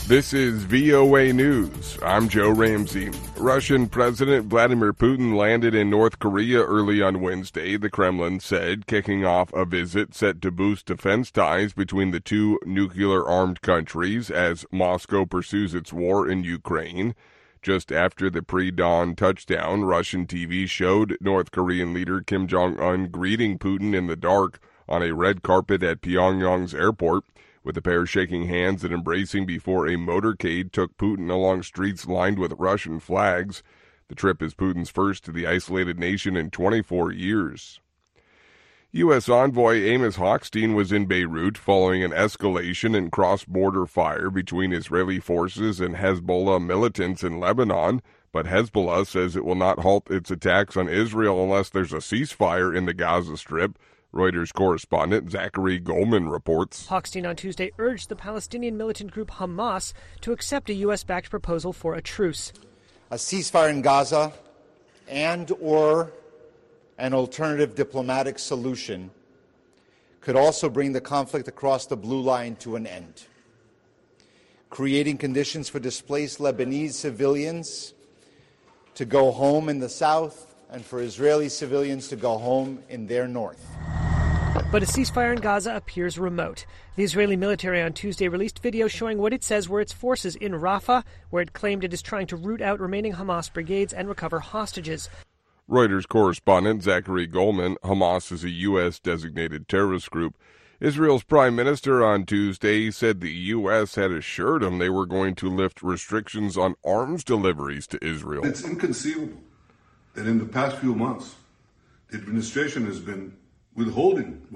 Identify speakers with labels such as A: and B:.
A: This is VOA News. I'm Joe Ramsey. Russian President Vladimir Putin landed in North Korea early on Wednesday, the Kremlin said, kicking off a visit set to boost defense ties between the two nuclear-armed countries as Moscow pursues its war in Ukraine. Just after the pre-dawn touchdown, Russian TV showed North Korean leader Kim Jong-un greeting Putin in the dark on a red carpet at Pyongyang's airport, with the pair shaking hands and embracing before a motorcade took Putin along streets lined with Russian flags. The trip is Putin's first to the isolated nation in 24 years. U.S. envoy Amos Hochstein was in Beirut following an escalation in cross-border fire between Israeli forces and Hezbollah militants in Lebanon, but Hezbollah says it will not halt its attacks on Israel unless there's a ceasefire in the Gaza Strip. Reuters correspondent Zachary Goldman reports.
B: Hochstein on Tuesday urged the Palestinian militant group Hamas to accept a U.S.-backed proposal for a truce.
C: A ceasefire in Gaza and/or an alternative diplomatic solution could also bring the conflict across the blue line to an end, creating conditions for displaced Lebanese civilians to go home in the south and for Israeli civilians to go home in their north.
B: But a ceasefire in Gaza appears remote. The Israeli military on Tuesday released video showing what it says were its forces in Rafah, where it claimed it is trying to root out remaining Hamas brigades and recover hostages.
A: Reuters correspondent Zachary Goldman. Hamas is a U.S.-designated terrorist group. Israel's prime minister on Tuesday said the U.S. had assured him they were going to lift restrictions on arms deliveries to Israel.
D: It's inconceivable that in the past few months, the administration has been withholding